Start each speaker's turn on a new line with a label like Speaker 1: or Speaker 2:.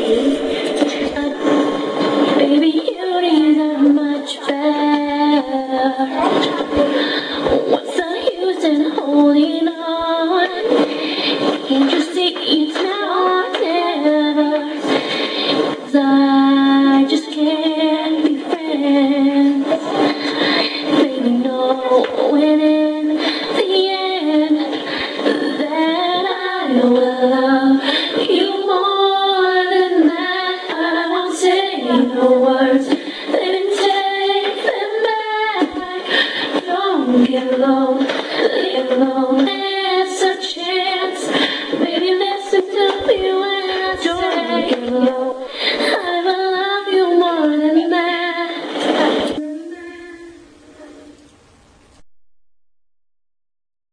Speaker 1: Baby, you deserve much better. What's the use in holding on? Can't you see it's now or never? 'Cause I just can't be friends. Baby, knowing in the end that I will love